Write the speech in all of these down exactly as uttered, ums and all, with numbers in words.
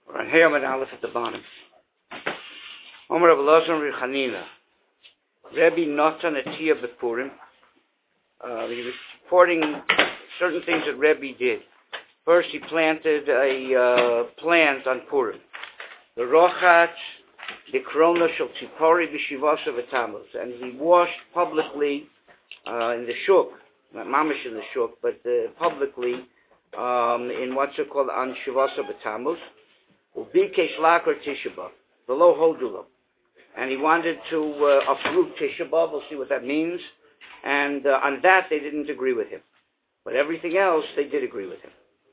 Or on Hayam and Aleph at the bottom. Omer Rav Elazar Chanina. Rebbe Natan Atiyah B'Purim. Uh, he was reporting certain things that Rebbe did. First, he planted a uh, plant on Purim. The Rochat, the Krona Shel Tzipori B'Shivasa V'Tamuz. And he washed publicly uh, in the Shuk, not Mamish in the Shuk, but uh, publicly um, in what's it called on Shivasa V'Tamuz. Ubikesh Lakar Tisha B'Av, below Hodulam. And he wanted to uh, uproot Tisha B'Av. We'll see what that means. And uh, on that, they didn't agree with him. But everything else, they did agree with him.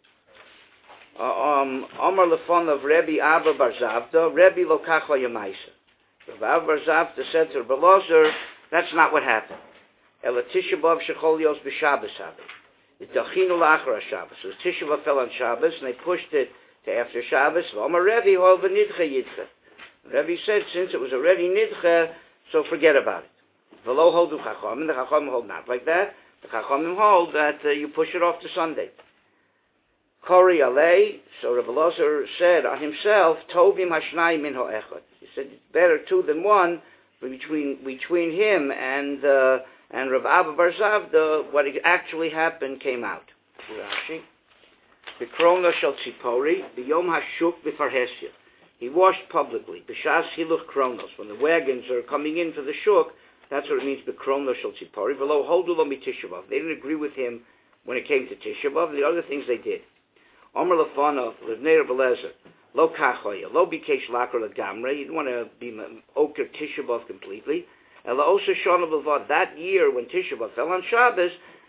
Omar Lefon of Rebbe Abba Bar Zavda, Rebbe Lokacha Yamaisa. Rebbe Abba Bar Zavda said to Rebbe Elazar, that's not what happened. Ela Tisha B'Av Shechol Yos B'Shabbos Havi. It Dachinu L'Achra Shabbos. So Tisha B'Av fell on Shabbos, and they pushed it to after Shabbos. Omar Rebbe Hol V'Nidcha Yidcha. Rebbe said, since it was already Nidcha, so forget about it. V'lo Holdu Chacham, the Chacham hold not like that. The Chachamim hold that uh, you push it off to Sunday. Kori alei, so Rebbe Elazar said on himself, Tovim hashnai min ha'echad. He said it's better two than one between between him and uh, and Rav Abba Bar Zavda. What actually happened came out. Rashi, the Krona Shel Tzipori, the Yom Hashuk b'Farhesia. He washed publicly. B'Shas Hiluch Kronos, when the wagons are coming into the Shuk. That's what it means, B'Krono Shel Tzipori. V'lo holdu lo miTisha B'Av. They didn't agree with him when it came to Tisha B'Av. The other things they did. Omer Lefanov, Levnei Rebbe Elazar, Lo Kachoya, Lo Bikesh Lakar Lagamre. You didn't want to be Oker Tisha B'Av completely. Ela Osa Shana B'Vad. That year when Tisha B'Av fell on Shabbos,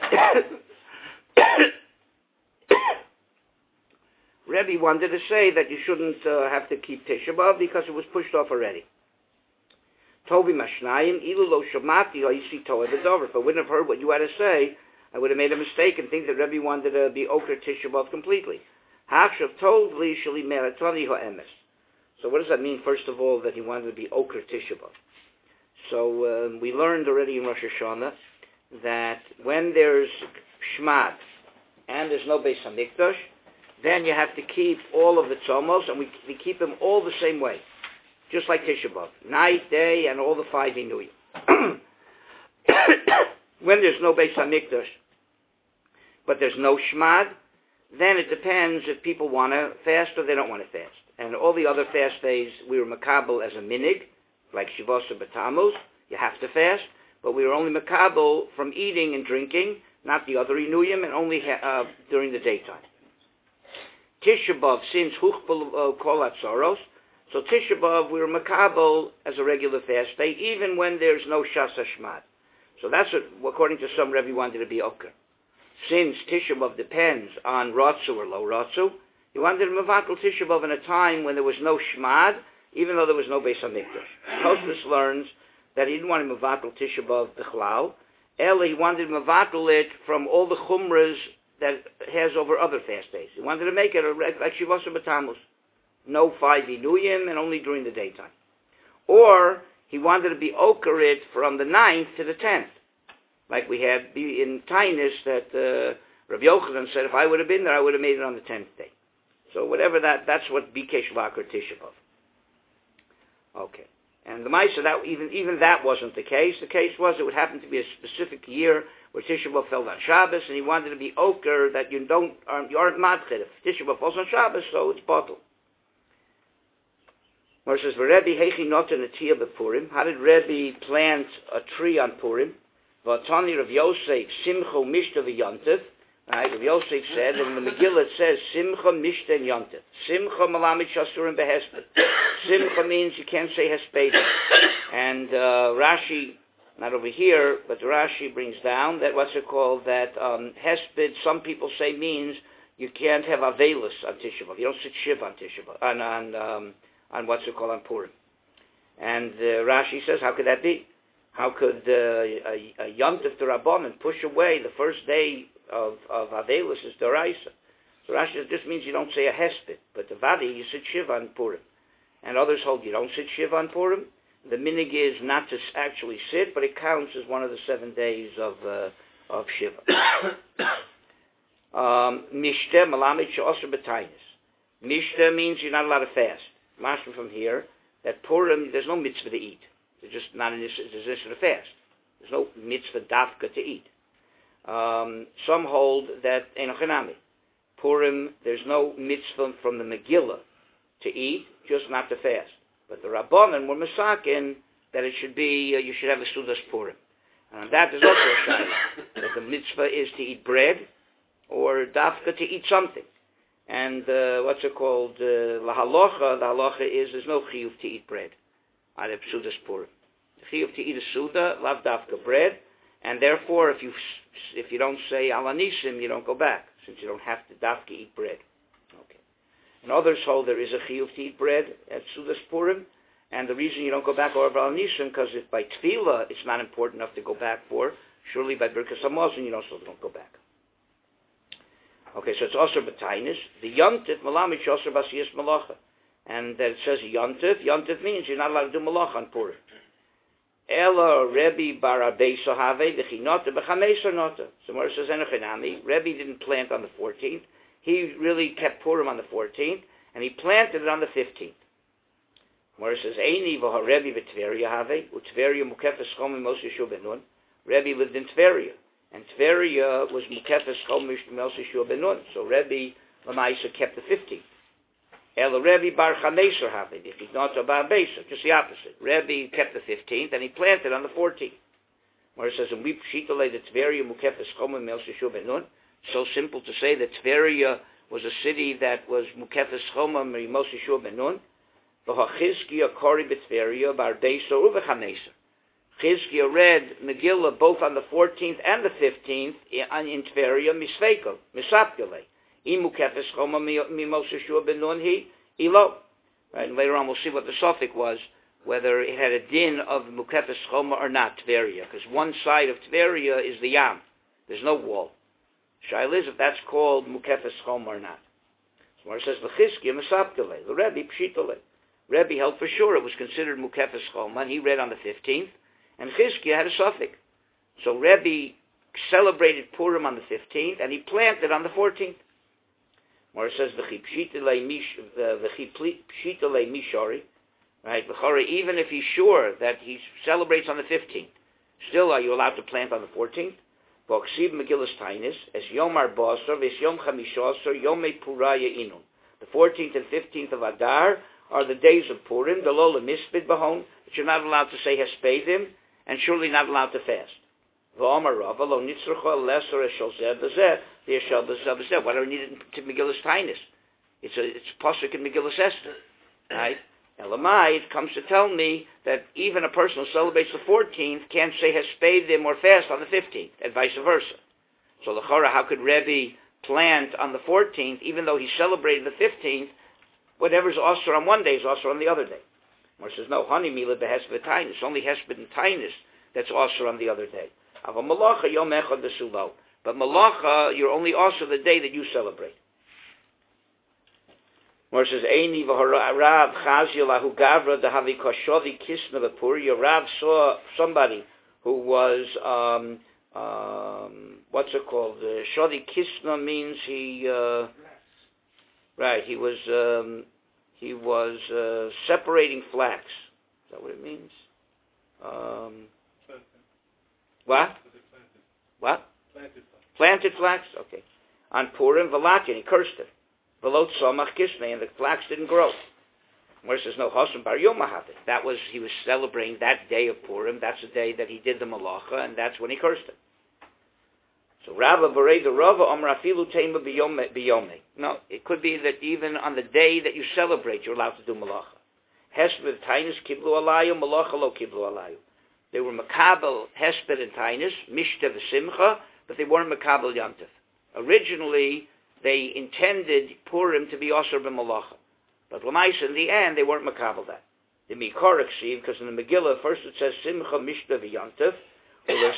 Rebbe wanted to say that you shouldn't uh, have to keep Tisha B'Av because it was pushed off already. Tovi Mashnayim, Ilu Lo Shamati, Yisi Toa B'Dover. If I wouldn't have heard what you had to say, I would have made a mistake and think that Rebbe wanted to be Oker Tisha B'Av completely. Hachshav told Li Shali Meratoni Ha'emes. So what does that mean, first of all, that he wanted to be Oker Tisha B'Av? So um, we learned already in Rosh Hashanah that when there's Shmad and there's no Beis HaMikdash, then you have to keep all of the tzomos, and we, we keep them all the same way. Just like Tisha B'Av, night, day, and all the five Inuyim. When there's no Beis HaMikdash, but there's no Shmad, then it depends if people want to fast or they don't want to fast. And all the other fast days, we were makabel as a minig, like Shivasa B'Tamuz, you have to fast, but we were only makabel from eating and drinking, not the other Inuyim, and only uh, during the daytime. Tisha B'Av, since Huchbel Kol Atzoros, so Tisha B'Av, we were makabel as a regular fast day, even when there's no Shas HaShmad. So that's what, according to some, Rebbe wanted to be Oker. Since Tisha B'Av depends on Ratzu or Lo Ratzu, he wanted to Mevatel Tisha B'Av in a time when there was no Shmad, even though there was no Beis HaMikdash. Tosfos learns that he didn't want to Mevatel Tisha B'Av B'chlal, Ela he wanted to Mevatel it from all the Chumras that it has over other fast days. He wanted to make it like Shivasa B'Tamuz. No five Inuyim and only during the daytime. Or he wanted to be Oker it from the ninth to the tenth. Like we had in Tainus that uh, Rabbi Yochanan said, if I would have been there, I would have made it on the tenth day. So whatever that, that's what Bikesh Lakar Tisha B'Av. Okay. And the Maisa, that even even that wasn't the case. The case was it would happen to be a specific year where Tisha B'Av fell on Shabbos, and he wanted to be Oker that you don't, um, you aren't Madchid. If Tisha B'Av falls on Shabbos, so it's bottled. Where it says, Rebbe Hechi Noten Atiyah B'Purim. How did Rebbe plant a tree on Purim? V'atani Rav Yosef Simcha Mishta V'Yontev. Right, Rav Yosef said, and in the Megillah it says Simcha Mishta and Yontev. Simcha Malamid Shasurim Behesped. Simcha means you can't say Hesped. And uh, Rashi, not over here, but Rashi brings down that what's it called, that um, Hesped, some people say means you can't have Avelus on Tisha B'Av. You don't sit Shiv on Tisha B'Av, on, on, um, on what's it called, on Purim. And uh, Rashi says, how could that be? How could uh, a, a Yontif to Rabbanan push away the first day of, of Avelus is Doraisa? So Rashi says, this means you don't say a Hesped, but the Vadi, you sit Shiv on Purim. And others hold you don't sit Shiv on Purim. The minig is not to actually sit, but it counts as one of the seven days of uh, of Shiva. Mishte Malamid She'osr B'Tainis. Mishta means you're not allowed to fast. Mashma from here, that Purim, there's no mitzvah to eat. There's just not an issue to fast. There's no mitzvah dafka to eat. Um, some hold that Enochinami. Purim, there's no mitzvah from the Megillah to eat, just not to fast. But the Rabbanan were masakin that it should be, uh, you should have a Sudas Purim. And on that there's also a shayla, that the mitzvah is to eat bread, or dafka to eat something. And uh, what's it called? Uh, La halacha, the halacha is there's no chiyuv to eat bread on the Sudas Purim. The chiyuv to eat a Suda, lav dafka bread, and therefore if you if you don't say alanisim, you don't go back, since you don't have to dafka eat bread. Okay. And others hold there is a chiyuv to eat bread at Sudas Purim, and the reason you don't go back over alanisim, because if by tefillah it's not important enough to go back for, surely by Birkas Hamazon you also don't go back. Okay, so it's also b'tainis. The yontif malamich also basiyas malacha, and that it says yontif. Yontif means you're not allowed to do malacha on Purim. Ela Rebbe bar Abeisa have v'chinota b'chameisa nota. So Mordechai says enochinami. Rebbe didn't plant on the fourteenth. He really kept Purim on the fourteenth, and he planted it on the fifteenth. Mordechai says eini v'haRebbe v'Tveria have u'Tveria mukefes chomi Moshe Yeshua ben Nun. Rebbe lived in Tveria. And Tveria was Mukefes Chomish Moshe Yeshua ben Nun. So Rebbe Lamaisa kept the fifteenth. El Rebbe Bar Chameser Havi, if he's not Bar Beisa, just the opposite. Rebbe kept the fifteenth and he planted on the fourteenth. Where it says, and we pshitale the Tveria Mukefes Chomish Moshe Yeshua ben Nun. So simple to say that Tveria was a city that was Mukefes Chomish Moshe Yeshua ben Nun. V'hachizkiya Kori b'Tveria Bar Beisa uvechameser. Chizkiya read Megillah both on the fourteenth and the fifteenth in Tveria, misfekel, misapkele. Imu kefes choma mi Moshe Yeshua ben Nun he, ilo. Right, and later on we'll see what the suffix was, whether it had a din of mukefes choma or not, Tveria, because one side of Tveria is the Yam. There's no wall. Shaila is if that's called mukefes choma or not. So where it says, L'chizkiya misapkele, the Rebbe pshitole. Rebbe held for sure it was considered mukefes choma, and he read on the fifteenth. And Chizkiya had a suffix. So Rebbe celebrated Purim on the fifteenth, and he planted on the fourteenth. Where it says, V'chi pshitale mishori, right? Even if he's sure that he celebrates on the fifteenth, still are you allowed to plant on the fourteenth? V'oksiv Megillas Tainis, es Yomar Basar, ves Yom Chamishasar, Yomei Puraya Inun. The fourteenth and fifteenth of Adar are the days of Purim, the Lola Mispid Bahon, that you're not allowed to say Hespedim, and surely not allowed to fast. What do we need it to Megillas Tainis? It's a it's pasuk in Megillas Esther, right? Elamai, it comes to tell me that even a person who celebrates the fourteenth can't say Hespedim or fast on the fifteenth, and vice versa. So l'chora, how could Rebbe plant on the fourteenth, even though he celebrated the fifteenth? Whatever's osur on one day is osur on the other day. Or says, no, honey mila behesped tainis. Only hesped and tainis that's also on the other day. Ava malacha yom echad desulo. But malacha, you're only also the day that you celebrate. Or it says, eini v'harav chazia lahu gavra dehavi kashodi kisna v'puri. Your Rav saw somebody who was, um, um, what's it called? Uh, shodi kisna means he, uh, right, he was, um, He was uh, separating flax. Is that what it means? Um, what? What? Planted flax. Planted flax? Okay. On Purim, Valakin, he cursed it. Velot Somach Kisnei, and the flax didn't grow. Where it says, no, Chosam Bar Yom Mahavit. That was, he was celebrating that day of Purim. That's the day that he did the malacha, and that's when he cursed it. So Rabba Berei the Rava Amar Afilu Tema Biyome. No, it could be that even on the day that you celebrate, you're allowed to do malacha. Hesped Tainus Kiblu Alayu, Malacha Lo Kiblu Alayu. They were Makabel Hesped and Tainus, Mishta V'Simcha, but they weren't Makabel Yantif. Originally, they intended Purim to be Osir B'Malacha. But Lamaisa, in the end, they weren't Makabel that. The Mikorak Siv, because in the Megillah, first it says Simcha Mishta V'Yantif, it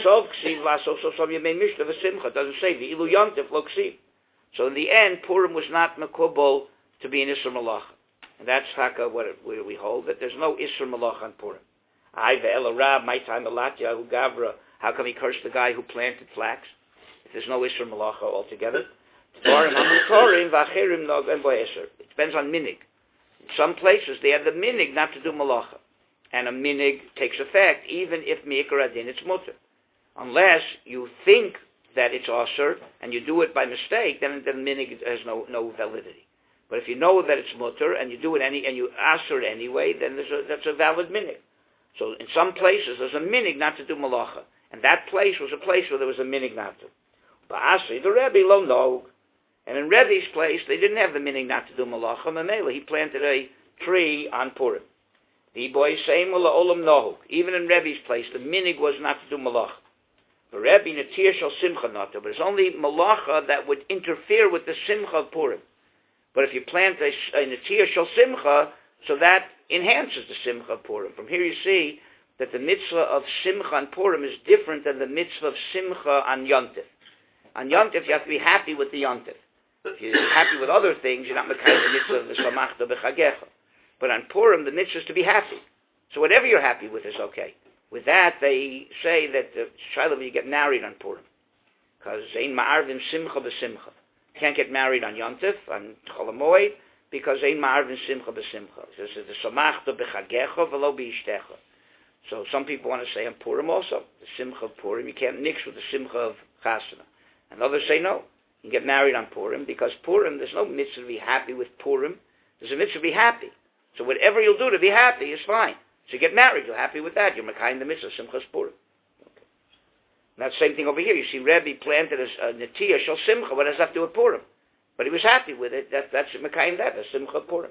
doesn't say the ilu yantif lo ksiv. So in the end, Purim was not makubal to be an Isser Malacha. And that's taka what it, we hold, that there's no Isser Malacha on Purim. I ve'ela rab, my time alatya, hu gavra, how come he cursed the guy who planted flax? If there's no Isser Malacha altogether. It depends on minig. In some places they have the minig not to do malacha, and a minig takes effect even if mi'ikar adin it's mutter, unless you think that it's asur and you do it by mistake. Then the minig has no no validity. But if you know that it's mutter and you do it any and you asur it anyway, then there's a, that's a valid minig. So in some places there's a minig not to do malacha, and that place was a place where there was a minig not to. But Asi, the Rebbe lo nog, and in Rebbe's place they didn't have the minig not to do malacha. Mamela, he planted a tree on Purim. The boy saying olam nohug. Even in Rebbe's place, the minig was not to do malacha. But Rebbe netir shel simcha not to. But it's only malacha that would interfere with the simcha of Purim. But if you plant a, a netir shel simcha, so that enhances the simcha of Purim. From here you see that the mitzvah of simcha on Purim is different than the mitzvah of simcha on Yontif. On Yontif, you have to be happy with the Yontif. If you're happy with other things, you're not mekayim the mitzvah of the samachta b'chagecha. But on Purim, the mitzvah is to be happy. So whatever you're happy with is okay. With that, they say that the Shiloh, you get married on Purim. Because ein ma'arvim simcha b'simcha. You can't get married on Yontif, on Chol HaMoed, because ein ma'arvim simcha b'simcha. This is the samachta b'chagecha v'lo b'ishtecha. So some people want to say on Purim also, the simcha of Purim, you can't mix with the simcha of Chasana. And others say no. You can get married on Purim, because Purim, there's no mitzvah to be happy with Purim. There's a mitzvah to be happy. So whatever you'll do to be happy is fine. So you get married, you're happy with that. You're mekayim the mitzvah, simchas Purim. Okay. And that's the same thing over here. You see Rebbe planted a, a netiyah shel simcha. What does that have to do with Purim? But he was happy with it. That, that's mekayim that, that's simcha Purim.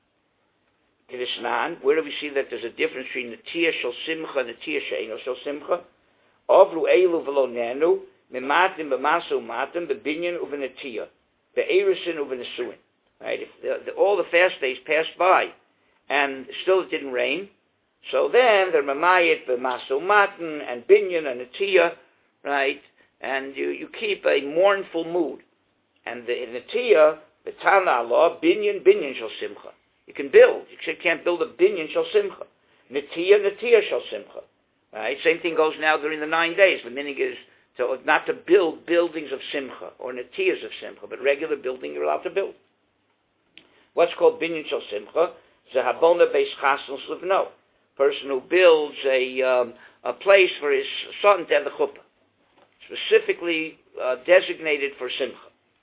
Kirisnan, where do we see that there's a difference between netiyah shel simcha and netiyah she'eno shel simcha? Avru eilu v'lo nenu, mimatim b'masu matim, b'binyan u'v'netiyah, b'erisin u'v'nesuin. Right? If the, the, all the fast days passed by, and still it didn't rain, so then they're mamayit b'masu matin and binyan and netiyah, right? And you, you keep a mournful mood. And the netiyah, the tana Allah, binyan binyan shel simcha. You can build. You can't build a binyan shel simcha. Netiyah netiyah shel simcha. Right? Same thing goes now during the nine days. The minig is to, not to build buildings of simcha or netiyahs of simcha, but regular building you're allowed to build. What's called binyan shel simcha? Zehabona beis chasnos livno. Person who builds a um, a place for his son to have the chuppah, specifically uh, designated for simcha.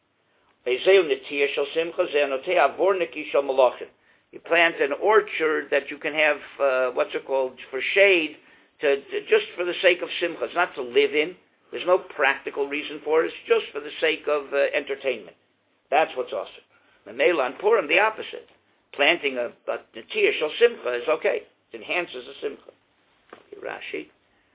You plant an orchard that you can have uh, what's it called for shade, to, to just for the sake of simcha. It's not to live in. There's no practical reason for it. It's just for the sake of uh, entertainment. That's what's awesome. The Mela and Purim, the opposite. Planting a, a netiyah shel simcha is okay. It enhances the simcha. Okay,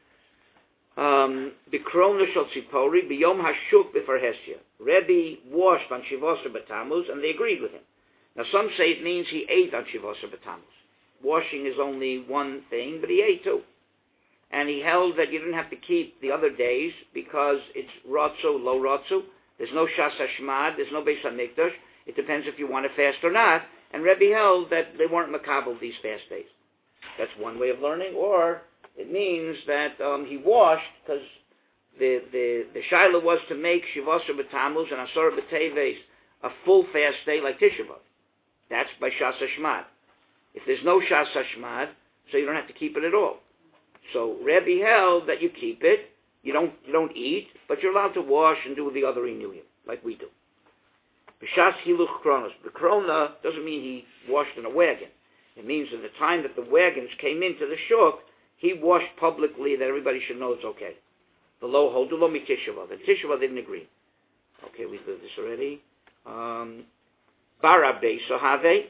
Rashi. Bikrona shel tzipori biyom hashuk b'farhesia. Rebbe washed on Shivosar B'Tammuz, and they agreed with him. Now some say it means he ate on Shivosar B'Tammuz. Washing is only one thing, but he ate too. And he held that you didn't have to keep the other days because it's rotzu, lo rotzu. There's no shas hashmad, there's no beis hamikdash. It depends if you want to fast or not. And Rebbe held that they weren't makabel these fast days. That's one way of learning. Or it means that um, he washed because the the the shaila was to make Shivasar B'Tammuz and Asar B'Teves a full fast day like Tisha B'Av. That's by Shas Hashmad. If there's no Shas Hashmad, so you don't have to keep it at all. So Rebbe held that you keep it, you don't you don't eat, but you're allowed to wash and do the other renewing like we do. B'Shas Hiluch Kronos. The Krona doesn't mean he washed in a wagon. It means at the time that the wagons came into the shuk, he washed publicly that everybody should know it's okay. The lo holdulo mi Tisha B'Av. And Tisha B'Av didn't agree. Okay, we did this already. Um, Barabe Sahave.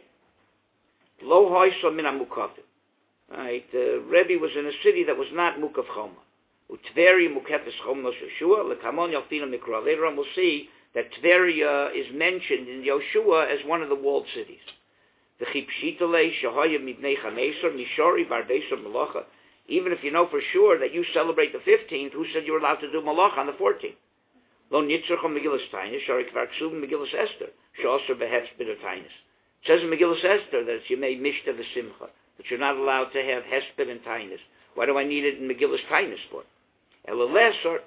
Lo hoyso min amukavim. Right, uh, Rebbe was in a city that was not Mukav Choma. Utveri Mukefes Chomnos Yeshua, Lekamon Yaltina Mikra. Later on we'll see that Tveria is mentioned in Yoshua as one of the walled cities. The Chipshitale Shahaya Mibnei Chanesor Mishori Bardesor Malacha. Even if you know for sure that you celebrate the fifteenth, who said you were allowed to do Malacha on the fourteenth? Lo Nitzrachom Megillas Tainus, Shari Kvarksub Megillas Esther, Shosser Behefs Bitter Tainus. It says in Megillas Esther that you may Mishta the Simcha, that you're not allowed to have Hesped and Tainus. Why do I need it in Megillas Tainus for? Elelesor,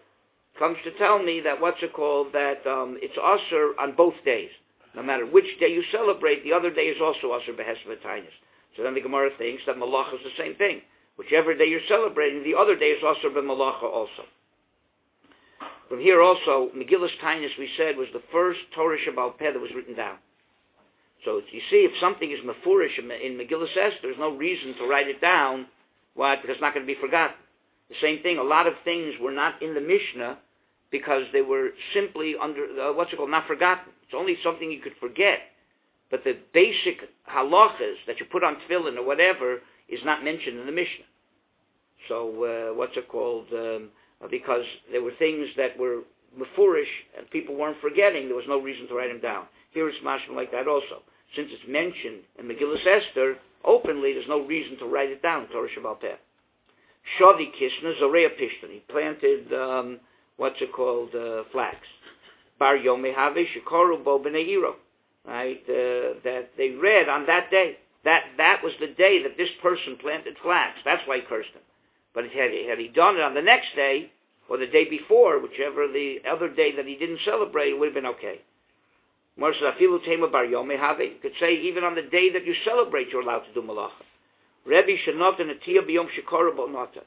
comes to tell me that what's it called, that um, it's Asr on both days. No matter which day you celebrate, the other day is also Asr Behesvatainis. So then the Gemara thinks that Malacha is the same thing. Whichever day you're celebrating, the other day is Asr B'Malacha also. From here also, Megillas Tainis, we said, was the first Torah Shabbal Peh that was written down. So you see, if something is Mefurish in Megillas Esther, there's no reason to write it down. Why? Because it's not going to be forgotten. The same thing, a lot of things were not in the Mishnah because they were simply under, uh, what's it called, not forgotten. It's only something you could forget. But the basic halachas that you put on tefillin or whatever is not mentioned in the Mishnah. So, uh, what's it called? Um, because there were things that were mefurish and people weren't forgetting, there was no reason to write them down. Here it's mashma like that also. Since it's mentioned in Megillas Esther, openly, there's no reason to write it down, Torah Shabbal Peh. Shavi Kisna, Zorea Pishtan. He planted, um, what's it called, uh, flax. Bar Yom Have Shikoru Bo B'nei Iro. Right, uh, that they read on that day. That that was the day that this person planted flax. That's why he cursed him. But had, had he done it on the next day, or the day before, whichever the other day that he didn't celebrate, it would have been okay. You could say even on the day that you celebrate, you're allowed to do malacha. Rebbe Shenot and Atiyah B'Yom Shekora Bonata.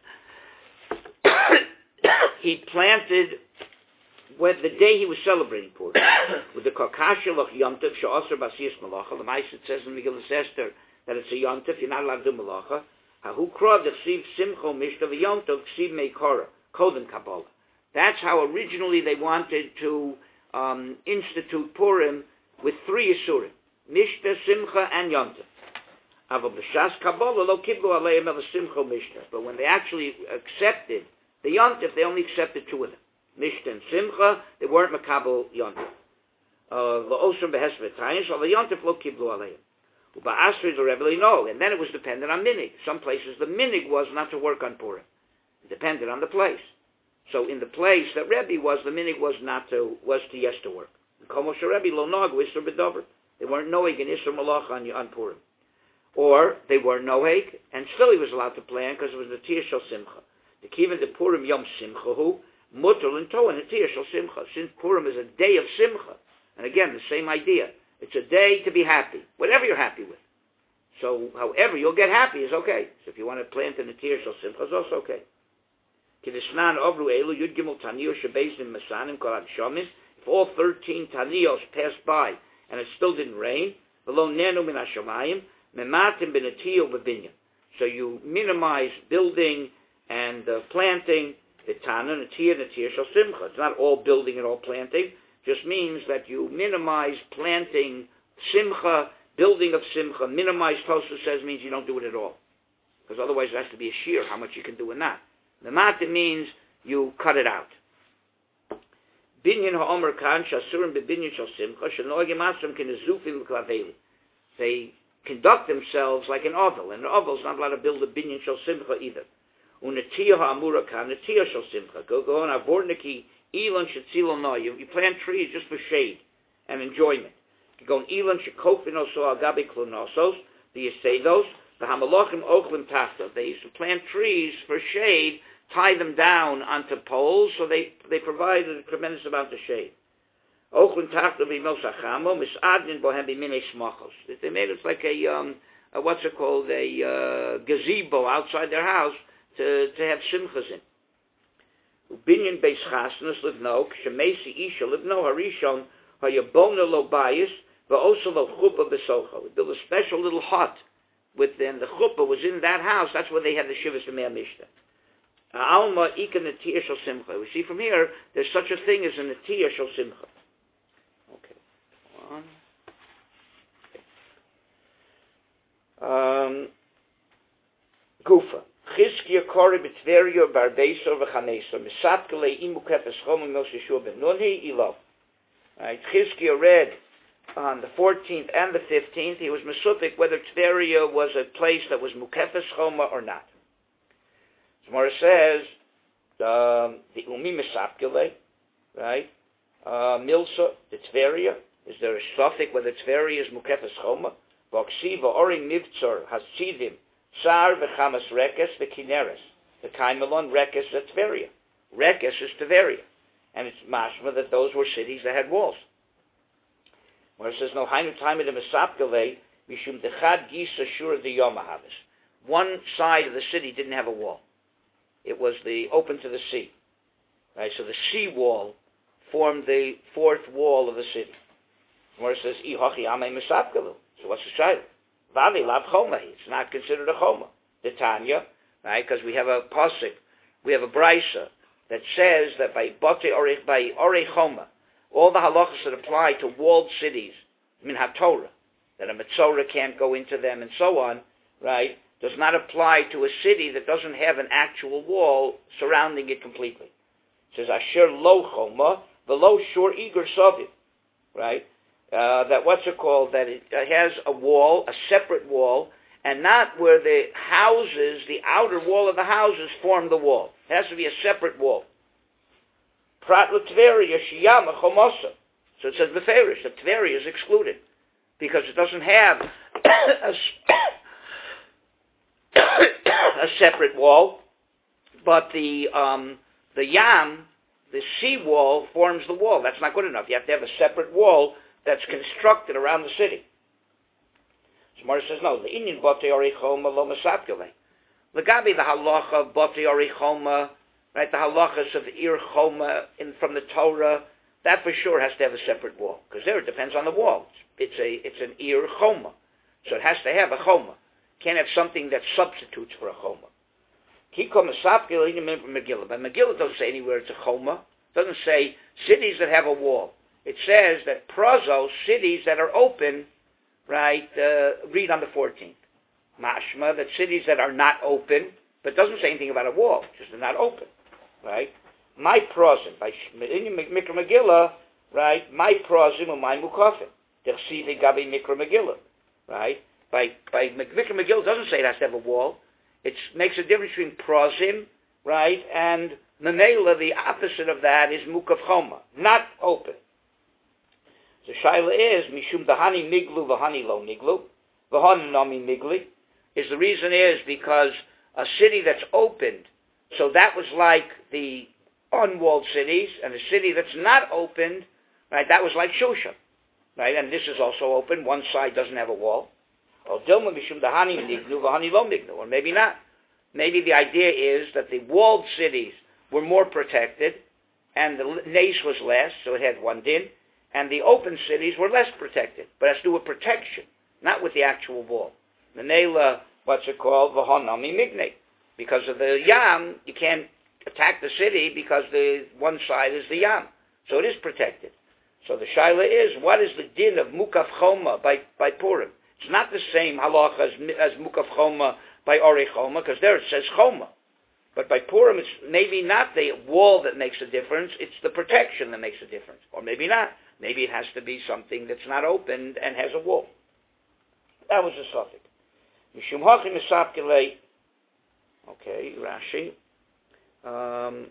He planted when the day he was celebrating Purim with the Kakasha Loch Yontif Sha'asr Basiyas Malacha. The Ma'aser says in Megillas Esther that it's a Yontif. You're not allowed to do malacha. Hahu Krov Ksiv Simcho Mishta V'Yontif Ksiv Meikora Koden Kabbalah. That's how originally they wanted to um, institute Purim with three Yisurim: Mishta, Simcha, and Yontif. But when they actually accepted the Yontif, they only accepted two of them. Mishta and Simcha, they weren't Makabel Yontif. L'osrim behesvetayis, or the Yontif lo kiblu aleim. Uba'asri the Rebbe no, and then it was dependent on minig. Some places the minig was not to work on Purim. It depended on the place. So in the place that Rebbe was, the minig was not to, was to yes to work. Komosh Rebbe lo nog isur bedover. They weren't noeg in isur malach on, on Purim. Or they were noeg, and still he was allowed to plan because it was the Tiyah Shel Simcha. The Kiva de Purim Yom Simchahu, Mutter and Toa and the Tiyah Shel Simcha. Since Purim is a day of Simcha, and again, the same idea. It's a day to be happy, whatever you're happy with. So, however you'll get happy is okay. So if you want to plant in the Tiyah Shel Simcha, it's also okay. Kidisnan Ovru Elu Yud Gimel Taniyos Shebezim Masanim Kol Shomis. If all thirteen Taniyos passed by and it still didn't rain, V'lo Nenu Min Hashamayim, Mematim Ben Atiyah B'Binyan. So you minimize building and uh, planting, the Tana, the Tiyah, the Tiyah Shel Simcha. It's not all building and all planting. Just means that you minimize planting Simcha, building of Simcha. Minimize, Tosfos says, means you don't do it at all. Because otherwise it has to be a shear, how much you can do in that. The Mata means you cut it out. Binyan ha'omer kan, shasurim bebinyan shel Simcha, shenoagim asrim kenezufim klaveli. They conduct themselves like an oval, and an oval is not allowed to build a binyan shel Simcha either. Unatiyah ha'amura kan, natiyah shel Simcha. Go go on avorniki ilan shetzilon no. You plant trees just for shade and enjoyment. You go on ilan shekofin oso agabi klonosos. The yesedos. The hamalachim ochlim tachta. They used to plant trees for shade, tie them down onto poles, so they they provided a tremendous amount of shade. Ochlim tachta b'mosachamo misadnin bohem b'minei smachos. They made it like a um a, what's it called a uh, gazebo outside their house to to have simchas in. Ubinyan beis chasnas livno k'shemesi isha livno harishon hayabona lo bayis va'osa lo chuppah besocha. We built a special little hut. With them, the chuppah was in that house. That's where they had the Shivas Mea Mishnah. Alma ika netiyah shel simcha. We see from here, there's such a thing as a netiyah shel simcha. Okay, one. Um, Gufa. Chizkiya kori b'tveria barbeisor v'chanesor misatkele imu kefes chomim mos Yeshua ben Nunhi ilo. Right, Chizkiya read on the fourteenth and the fifteenth, he was mesupik whether Tveria was a place that was Mukefes Choma or not. Gemara says, um, the Umi Mesapkele, right? Uh, Milsa, the Tveria. Is there a suffix whether Tveria is Mukefes Choma? Voksiva, Oring Mivtzor, Hasidim, Sar, V'chamas Rekes, the Kineres. The Kaimelon, Rekes, the Tveria. Rekes is Tveria. and it's mashma that those were cities that had walls. Where it says, no, hainu time of the Mesapkele, mishum dechad gisa shura de yomahavis. One side of the city didn't have a wall. It was the open to the sea. Right, so the sea wall formed the fourth wall of the city. Where it says, ihochi ame Mesapkelu. So what's the shayla? Vali lav choma. It's not considered a choma. The Tanya, right, because we have a pasuk, we have a brisa that says that by bote ore, by ore choma, all the halachas that apply to walled cities, min haTorah, that a metzora can't go into them and so on, right, does not apply to a city that doesn't have an actual wall surrounding it completely. It says, asher lo choma, velo shur iger sovim, right, uh, that what's it called, that it has a wall, a separate wall, and not where the houses, the outer wall of the houses form the wall. It has to be a separate wall. Prat l'Tveria shiyama chomosa. So it says beferish, that Tveria is excluded because it doesn't have a, a separate wall, but the um, the yam, the sea wall, forms the wall. That's not good enough. You have to have a separate wall that's constructed around the city. Gemara says, no, the Indian Bate Ori Choma lo Mesapkele. Legabi the halacha of Bate Ori Choma, right, the halachas of Ir Choma in, from the Torah, that for sure has to have a separate wall, because there it depends on the wall. It's a it's an Ir Choma, so it has to have a Choma. Can't have something that substitutes for a Choma. Kiko Mesapkele in Megillah. But Megillah doesn't say anywhere it's a Choma. It doesn't say cities that have a wall. It says that Prazo, cities that are open, right, uh, read on the fourteenth. Mashma, that cities that are not open, but doesn't say anything about a wall, just they're not open, right? My prozim, by Mikra Megillah, right, my prozim or my mukafim. Dersivi gabi Mikra Megillah, right? By, by Mikra Megillah doesn't say it has to have a wall. It makes a difference between prozim, right, and Memela, the opposite of that is mukav choma, not open. The shaila is mishum dahani miglu v'hani lo miglu v'hani nami migli. Is the reason is because a city that's opened, so that was like the unwalled cities, and a city that's not opened, right? That was like Shushan, right? And this is also open. One side doesn't have a wall. Or dilma mishum dahani miglu v'hani lo miglu, or maybe not. Maybe the idea is that the walled cities were more protected, and the nace was less, so it had one din. And the open cities were less protected, but it has to do with protection, not with the actual wall. The Nela, what's it called? V'honami migne. Because of the yam, you can't attack the city because the one side is the yam. So it is protected. So the shaila is, what is the din of mukaf choma by, by Purim? It's not the same halacha as, as mukaf choma by ori choma, because there it says choma. But by Purim, it's maybe not the wall that makes a difference, it's the protection that makes a difference. Or maybe not. Maybe it has to be something that's not opened and has a wall. That was the suffix. Mishum hachi mesapkele. Okay, Rashi. Um,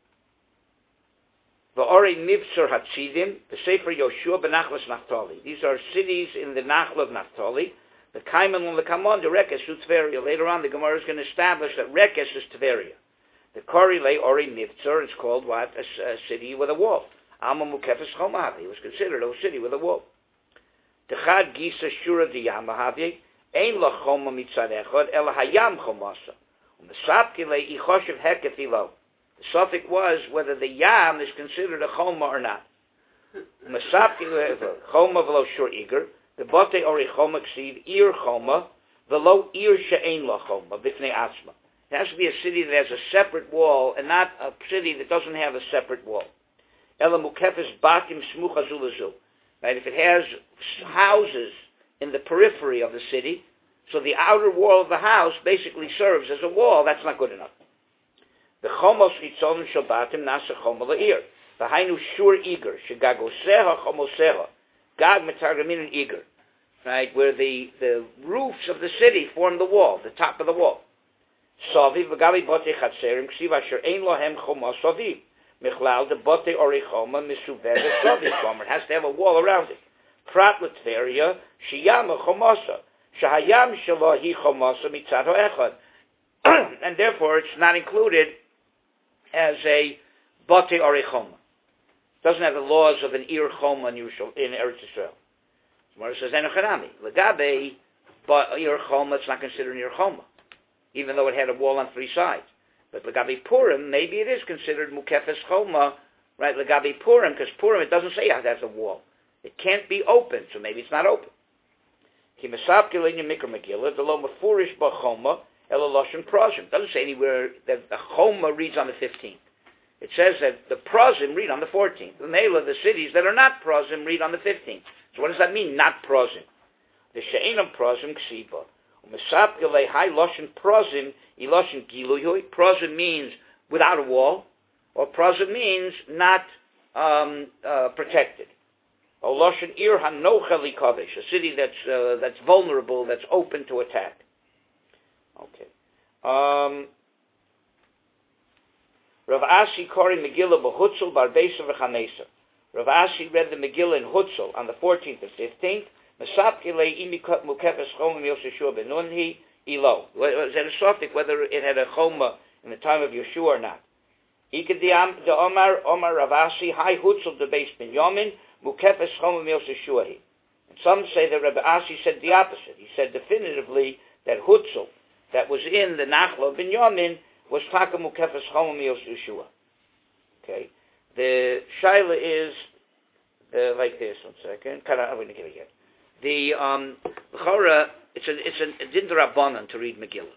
V'orei nivtzor hatzidim, the Sefer Yoshua benachlas Naphtali. These are cities in the Nachla of Naphtali. The Kaiman and the Kamon, the Rekes, is Tveria. Later on, the Gemara is going to establish that Rekes is Tveria. The Korile Orei Nivtzor is called what? A, a city with a wall. Alma Mukefes Chomahavi. It was considered a city with a wall. Techad Gisa Shura di Yamahavi. Ein lo Choma mitzad echad, ela hayam chomasa. Um the Sapkile ichoshev heket ilo. The suffix was whether the yam is considered a choma or not. Um the Sapkile choma v'lo shur iger. The bote ori choma ksiv ir choma v'lo ir she'ein lo choma b'fnei atzma. It has to be a city that has a separate wall and not a city that doesn't have a separate wall. Ela mukefes batim smucha zulazu. Right? If it has houses in the periphery of the city, so the outer wall of the house basically serves as a wall, that's not good enough. The chomos chitzon shabatim nasa choma la'ir. V'hainu shur iger shegagoseha chomoseha. Gag metargamin iger. Right? Where the, the roofs of the city form the wall, the top of the wall. Saviv v'gavi bote chatzerim ksiv asher ein lohem choma saviv. Michlal de bote orichoma misuveda saviv chomer. It has to have a wall around it. Prat l'tveria shiyama chomasa. Shahayam shalahi chomasa mitzad ha'echad. And therefore it's not included as a bote orichoma. doesn't have the laws of an Ir Choma in Eretz Yisrael. Gemara says, Enochanami. Legabe, but Ir Choma, it's not considered an Ir Choma, even though it had a wall on three sides. But Legabe Purim, maybe it is considered Mukefes Choma, right? Legabe Purim, because Purim, it doesn't say it has a wall. It can't be open, so maybe it's not open. Ki Mesab Kilin Mikra Megillah, the Lo Mefurish Ba Choma, Ela Loshen Prozim. Doesn't say anywhere that the Choma reads on the fifteenth. It says that the Prozim read on the fourteenth. The Mela, the cities that are not Prozim, read on the fifteenth. So what does that mean, not Prozim? The She'enam Prozim Ksiba. Mesab Kilei Hai Loshen Prozim, Iloshen Giluyoy. Prozim means without a wall, or Prozim means not um, uh, protected. O Loshen Ir Hanocha Likavish, a city that's uh, that's vulnerable, that's open to attack. Okay. Um, Rav Asi Kori Megillah b'Hutzul bar Beisa v'Chanesa. Rav Asi read the Megillah in Hutzul on the fourteenth and fifteenth. Mesab Kilei Imi Mukefes Choma Mil Yeshua Benunhi Ilo. Was that a softik whether it had a choma in the time of Yeshua or not? Ikad de Omar Omar Rav Asi Hai Hutzul de Beis Binyamin Mukefes Choma Mil Yeshua. And some say that Rav Asi said the opposite. He said definitively that Hutzul that was in the Nachla of Binyamin was Taka Mukefes Choma Mil Yeshua. Okay. The shaila is uh, like this. One second. I'm going to get it yet. The um, Chora, it's a it's a, a din d'Rabbanan to read Megillah.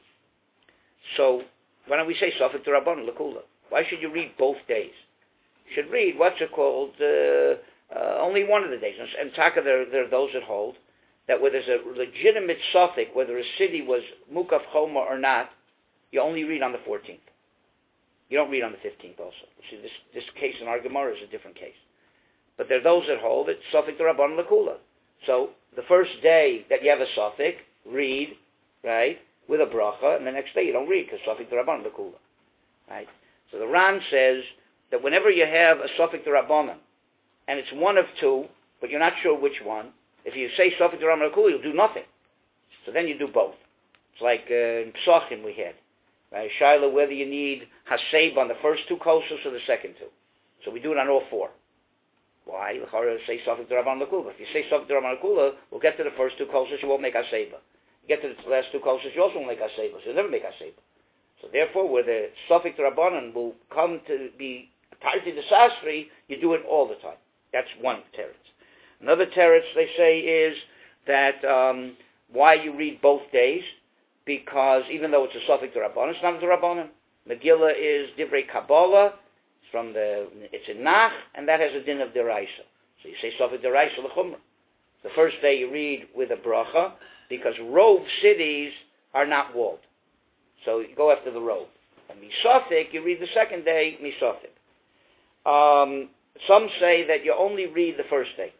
So why don't we say Sofik d'Rabbanan L'Kula? Why should you read both days? You should read what's it called? Uh, uh, only one of the days. And Taka, there there are those that hold that where there's a legitimate Sofik, whether a city was Mukaf Choma or not, you only read on the fourteenth. You don't read on the fifteenth also. You see, this this case in our Gemara is a different case. But there are those that hold it Sofik d'Rabbanan L'Kula. So the first day that you have a Sofik, read, right, with a bracha, and the next day you don't read, because Sofik d'Rabbanan L'Kula. Right? So the Ran says that whenever you have a Sofik d'Rabbanan, and it's one of two, but you're not sure which one, if you say Sofik d'Rabbanan L'Kula, you'll do nothing. So then you do both. It's like uh, in Psachim we had. Right? Shaila, whether you need Haseb on the first two kosos or the second two. So we do it on all four. Why? The say Sofik d'Rabbanan L'Kula. If you say Sofik d'Rabbanan L'Kula, we'll get to the first two kosos, you won't make Haseba. You get to the last two kosos, you also won't make Haseba. So you'll never make Haseba. So therefore, where the Sofik d'Rabbanan will come to be Tarti de Sasri, you do it all the time. That's one teretz. Another teretz, they say, is that um, why you read both days, because even though it's a Sofik d'Rabbanan, it's not a d'Rabbanan. Megillah is Divrei Kabbalah, from the, it's in Nach, and that has a din of deraisa. So you say Sofik deraisa l'chumra. The first day you read with a bracha, because rove cities are not walled. So you go after the rove. And Misofik, you read the second day, Misofik. Um, some say that you only read the first day,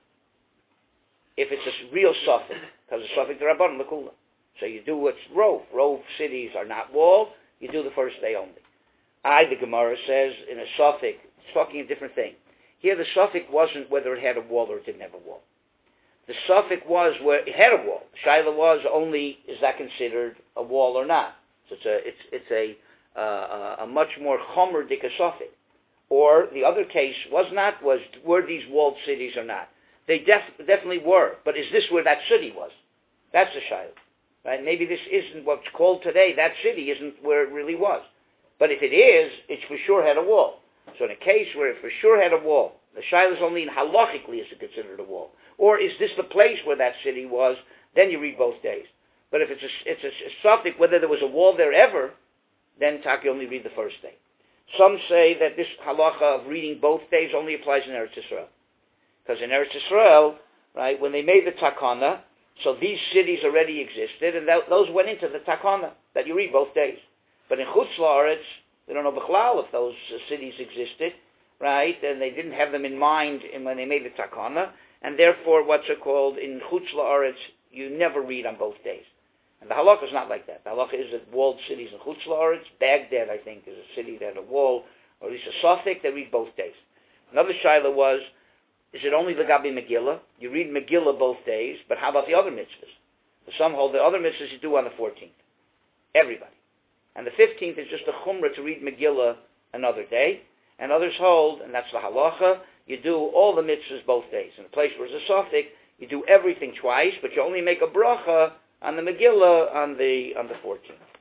if it's a real Sofik, because it's Sofik d'Rabbanan L'Kula. So you do what's rove. Rove cities are not walled, you do the first day only. I, the Gemara says, in a Sofik, it's talking a different thing. Here the Sofik wasn't whether it had a wall or it didn't have a wall. The Sofik was where it had a wall. Shaila was only, is that considered a wall or not? So it's a, it's, it's a, uh, a much more chomer dika Sofik. Or the other case was not, was were these walled cities or not? They def- definitely were, but is this where that city was? That's the Shaila. Right? Maybe this isn't what's called today, that city isn't where it really was. But if it is, it for sure had a wall. So in a case where it for sure had a wall, the shaila is only in halachically is it considered a wall. Or is this the place where that city was? Then you read both days. But if it's a, it's a, a suffix, whether there was a wall there ever, then Taki only read the first day. Some say that this halacha of reading both days only applies in Eretz Yisrael. Because in Eretz Yisrael, right, when they made the takana, so these cities already existed, and that, those went into the takana, that you read both days. But in Chutz La'aretz, they don't know B'chlal if those uh, cities existed, right? And they didn't have them in mind in, when they made the takana. And therefore, what's it called? In Chutz La'aretz, you never read on both days. And the halakha is not like that. The halakha is that walled cities in Chutz La'aretz. Baghdad, I think, is a city that had a wall, or at least a suffix, they read both days. Another shaila was, is it only the Gabi Megillah? You read Megillah both days, but how about the other mitzvahs? For some hold the other mitzvahs you do on the fourteenth. Everybody. And the fifteenth is just a chumrah to read Megillah another day. And others hold, and that's the halacha, you do all the mitzvahs both days. In a place where it's a suffix, you do everything twice, but you only make a bracha on the Megillah on the on the fourteenth.